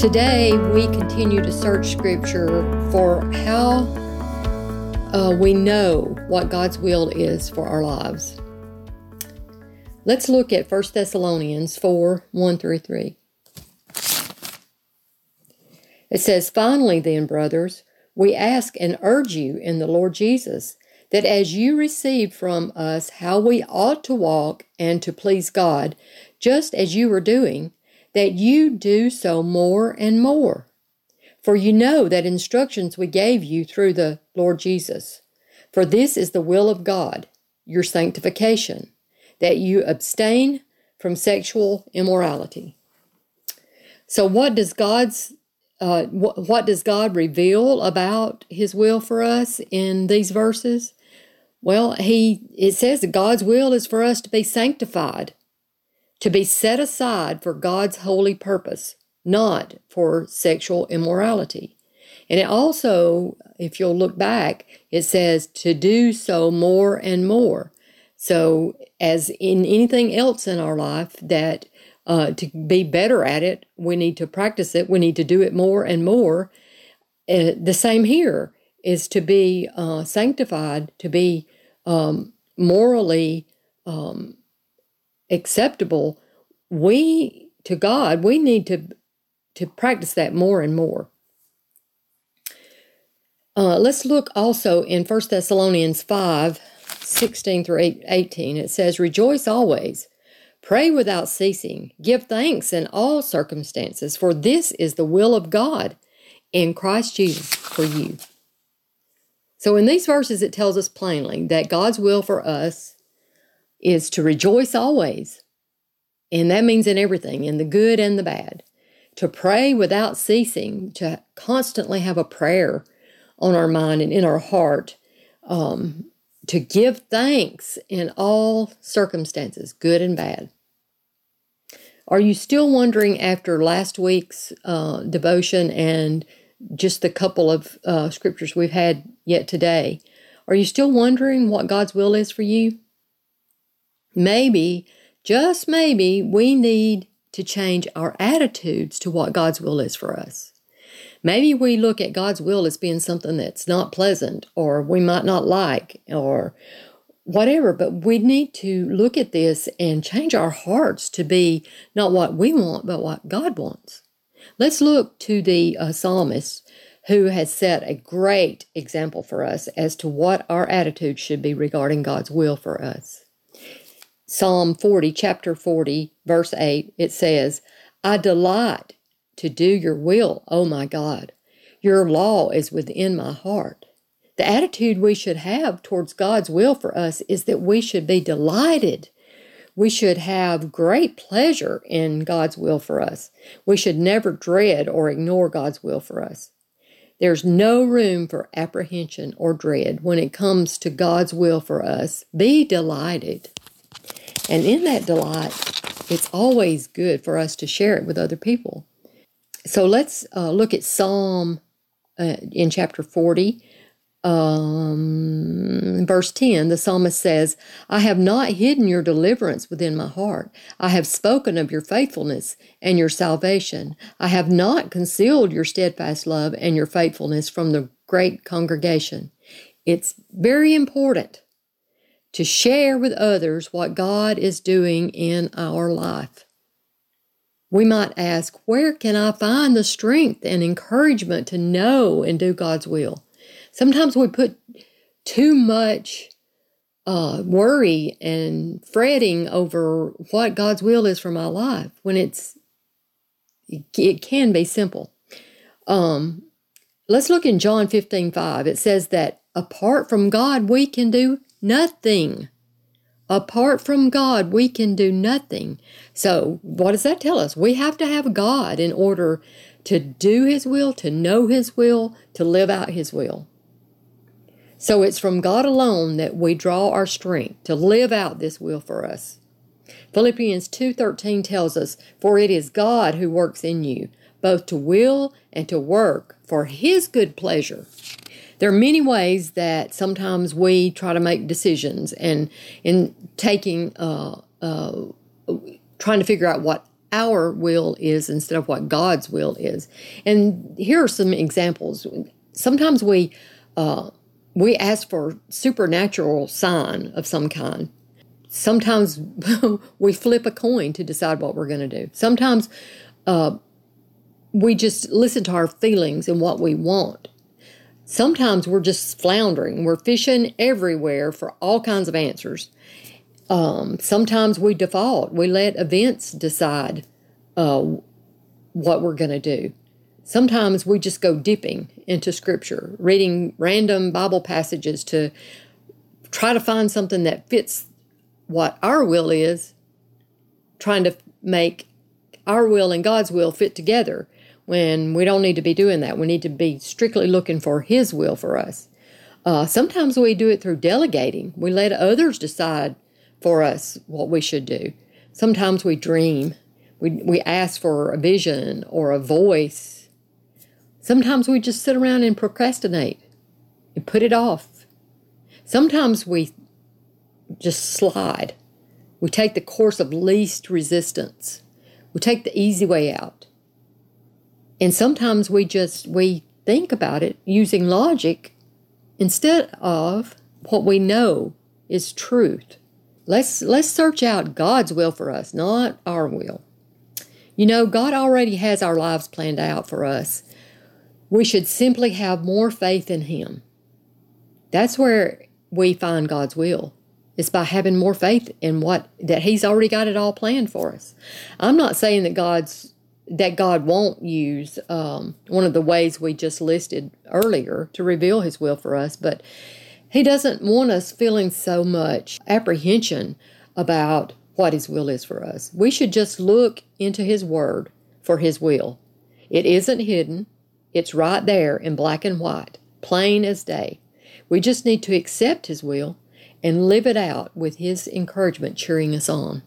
Today, we continue to search Scripture for how we know what God's will is for our lives. Let's look at 1 Thessalonians 4, 1 through 3. It says, "Finally then, brothers, we ask and urge you in the Lord Jesus, that as you receive from us how we ought to walk and to please God, just as you are doing, that you do so more and more. For you know that instructions we gave you through the Lord Jesus. For this is the will of God, your sanctification, that you abstain from sexual immorality." So what does God reveal about His will for us in these verses? Well, it says that God's will is for us to be sanctified, to be set aside for God's holy purpose, not for sexual immorality. And it also, if you'll look back, it says to do so more and more. So as in anything else in our life, that to be better at it, we need to practice it. We need to do it more and more. The same here is to be sanctified, to be morally acceptable. To God, we need to practice that more and more. Let's look also in 1 Thessalonians 5, 16 through 18. It says, "Rejoice always, pray without ceasing, give thanks in all circumstances, for this is the will of God in Christ Jesus for you." So in these verses, it tells us plainly that God's will for us is to rejoice always. And that means in everything, in the good and the bad. To pray without ceasing, to constantly have a prayer on our mind and in our heart, to give thanks in all circumstances, good and bad. Are you still wondering after last week's devotion and just the couple of scriptures we've had yet today, are you still wondering what God's will is for you? Maybe, just maybe, we need to change our attitudes to what God's will is for us. Maybe we look at God's will as being something that's not pleasant, or we might not like, or whatever, but we need to look at this and change our hearts to be not what we want, but what God wants. Let's look to the psalmist who has set a great example for us as to what our attitude should be regarding God's will for us. Psalm 40, chapter 40, verse 8, it says, "I delight to do your will, O my God. Your law is within my heart." The attitude we should have towards God's will for us is that we should be delighted. We should have great pleasure in God's will for us. We should never dread or ignore God's will for us. There's no room for apprehension or dread when it comes to God's will for us. Be delighted. And in that delight, it's always good for us to share it with other people. So let's look at Psalm in chapter 40, verse 10. The psalmist says, "I have not hidden your deliverance within my heart. I have spoken of your faithfulness and your salvation. I have not concealed your steadfast love and your faithfulness from the great congregation." It's very important to share with others what God is doing in our life. We might ask, where can I find the strength and encouragement to know and do God's will? Sometimes we put too much worry and fretting over what God's will is for my life when it can be simple. Let's look in John 15:5. It says that apart from God, we can do nothing. Apart from God, we can do nothing. So what does that tell us? We have to have God in order to do His will, to know His will, to live out His will. So it's from God alone that we draw our strength to live out this will for us. Philippians 2:13 tells us, "For it is God who works in you, both to will and to work for His good pleasure." There are many ways that sometimes we try to make decisions, and in taking, trying to figure out what our will is instead of what God's will is. And here are some examples. Sometimes we ask for supernatural sign of some kind. Sometimes we flip a coin to decide what we're going to do. Sometimes we just listen to our feelings and what we want. Sometimes we're just floundering. We're fishing everywhere for all kinds of answers. Sometimes we default. We let events decide what we're going to do. Sometimes we just go dipping into Scripture, reading random Bible passages to try to find something that fits what our will is, trying to make our will and God's will fit together when we don't need to be doing that. We need to be strictly looking for His will for us. Sometimes we do it through delegating. We let others decide for us what we should do. Sometimes we dream. We ask for a vision or a voice. Sometimes we just sit around and procrastinate and put it off. Sometimes we just slide. We take the course of least resistance. We take the easy way out. And sometimes we think about it using logic instead of what we know is truth. Let's search out God's will for us, not our will. You know, God already has our lives planned out for us. We should simply have more faith in Him. That's where we find God's will. It's by having more faith in that He's already got it all planned for us. I'm not saying that God won't use one of the ways we just listed earlier to reveal His will for us, but He doesn't want us feeling so much apprehension about what His will is for us. We should just look into His Word for His will. It isn't hidden. It's right there in black and white, plain as day. We just need to accept His will and live it out with His encouragement cheering us on.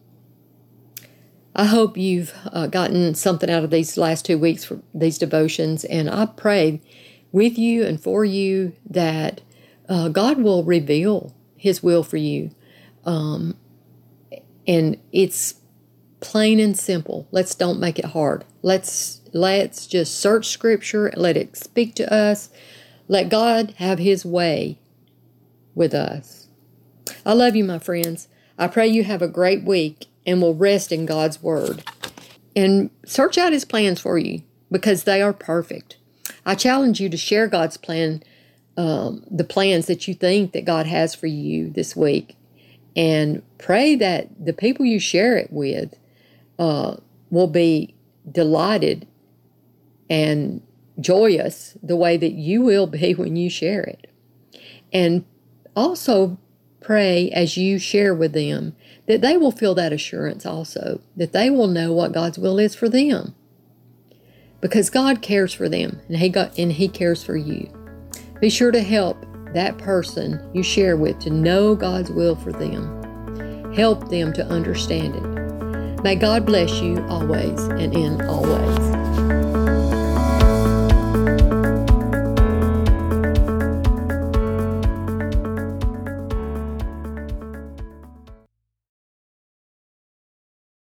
I hope you've gotten something out of these last 2 weeks for these devotions, and I pray with you and for you that God will reveal His will for you. And it's plain and simple. Let's don't make it hard. Let's just search Scripture, let it speak to us. Let God have His way with us. I love you, my friends. I pray you have a great week and will rest in God's Word. And search out His plans for you because they are perfect. I challenge you to share God's plan, the plans that you think that God has for you this week. And pray that the people you share it with will be delighted and joyous the way that you will be when you share it. And also pray as you share with them that they will feel that assurance also, that they will know what God's will is for them. Because God cares for them and He cares for you. Be sure to help that person you share with to know God's will for them. Help them to understand it. May God bless you always and in all ways.